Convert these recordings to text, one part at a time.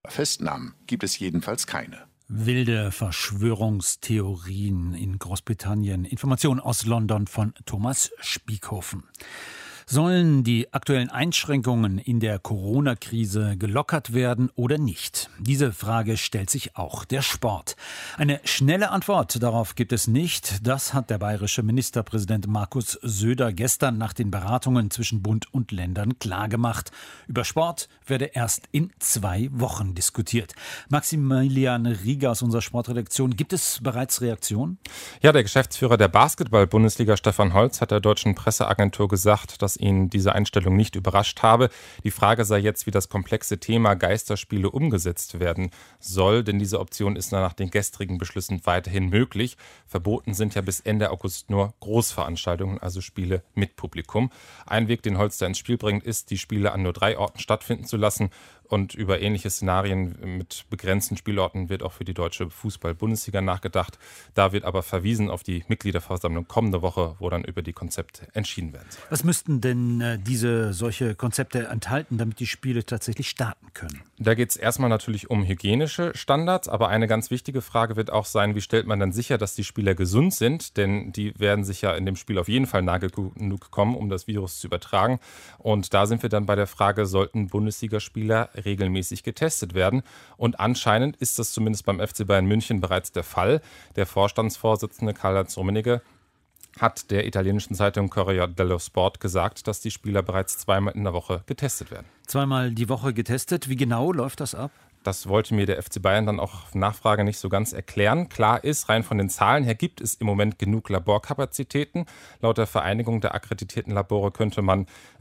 Festnahmen gibt es jedenfalls keine. Wilde Verschwörungstheorien in Großbritannien. Informationen aus London von Thomas Spiekhofen. Sollen die aktuellen Einschränkungen in der Corona-Krise gelockert werden oder nicht? Diese Frage stellt sich auch der Sport. Eine schnelle Antwort darauf gibt es nicht. Das hat der bayerische Ministerpräsident Markus Söder gestern nach den Beratungen zwischen Bund und Ländern klargemacht. Über Sport werde erst in 2 Wochen diskutiert. Maximilian Rieger aus unserer Sportredaktion. Gibt es bereits Reaktionen? Ja, der Geschäftsführer der Basketball-Bundesliga Stefan Holz hat der deutschen Presseagentur gesagt, dass ihn diese Einstellung nicht überrascht habe. Die Frage sei jetzt, wie das komplexe Thema Geisterspiele umgesetzt werden soll, denn diese Option ist nach den gestrigen Beschlüssen weiterhin möglich. Verboten sind ja bis Ende August nur Großveranstaltungen, also Spiele mit Publikum. Ein Weg, den Holz da ins Spiel bringt, ist, die Spiele an nur 3 Orten stattfinden zu lassen. Und über ähnliche Szenarien mit begrenzten Spielorten wird auch für die deutsche Fußball-Bundesliga nachgedacht. Da wird aber verwiesen auf die Mitgliederversammlung kommende Woche, wo dann über die Konzepte entschieden werden soll. Was müssten denn solche Konzepte enthalten, damit die Spiele tatsächlich starten können? Da geht es erstmal natürlich um hygienische Standards, aber eine ganz wichtige Frage wird auch sein, wie stellt man dann sicher, dass die Spieler gesund sind? Denn die werden sich ja in dem Spiel auf jeden Fall nah genug kommen, um das Virus zu übertragen. Und da sind wir dann bei der Frage, sollten Bundesligaspieler regelmäßig getestet werden. Und anscheinend ist das zumindest beim FC Bayern München bereits der Fall. Der Vorstandsvorsitzende Karl-Heinz Rummenigge hat der italienischen Zeitung Corriere dello Sport gesagt, dass die Spieler bereits 2-mal in der Woche getestet werden. 2-mal die Woche getestet. Wie genau läuft das ab? Das wollte mir der FC Bayern dann auch auf Nachfrage nicht so ganz erklären. Klar ist, rein von den Zahlen her gibt es im Moment genug Laborkapazitäten. Laut der Vereinigung der akkreditierten Labore könnte man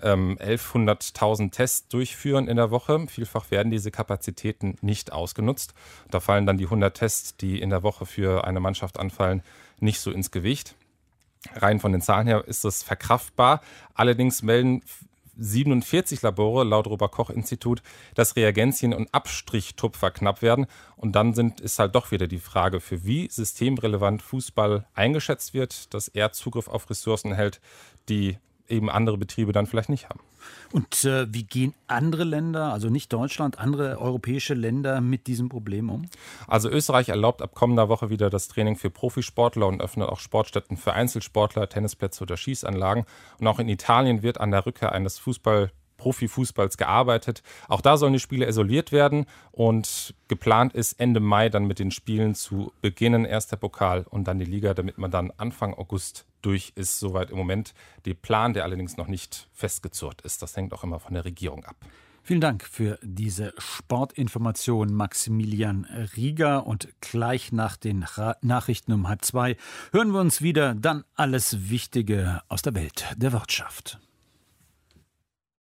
1100.000 Tests durchführen in der Woche. Vielfach werden diese Kapazitäten nicht ausgenutzt. Da fallen dann die 100 Tests, die in der Woche für eine Mannschaft anfallen, nicht so ins Gewicht. Rein von den Zahlen her ist das verkraftbar. Allerdings melden 47 Labore laut Robert-Koch-Institut, dass Reagenzien und Abstrichtupfer knapp werden. Und dann ist halt doch wieder die Frage, für wie systemrelevant Fußball eingeschätzt wird, dass er Zugriff auf Ressourcen hält, die eben andere Betriebe dann vielleicht nicht haben. Und wie gehen andere Länder, also nicht Deutschland, andere europäische Länder mit diesem Problem um? Also Österreich erlaubt ab kommender Woche wieder das Training für Profisportler und öffnet auch Sportstätten für Einzelsportler, Tennisplätze oder Schießanlagen. Und auch in Italien wird an der Rückkehr eines Profifußballs gearbeitet. Auch da sollen die Spiele isoliert werden und geplant ist Ende Mai dann mit den Spielen zu beginnen. Erst der Pokal und dann die Liga, damit man dann Anfang August durch ist. Soweit im Moment der Plan, der allerdings noch nicht festgezurrt ist. Das hängt auch immer von der Regierung ab. Vielen Dank für diese Sportinformation, Maximilian Rieger. Und gleich nach den Nachrichten um 1:30 hören wir uns wieder. Dann alles Wichtige aus der Welt der Wirtschaft.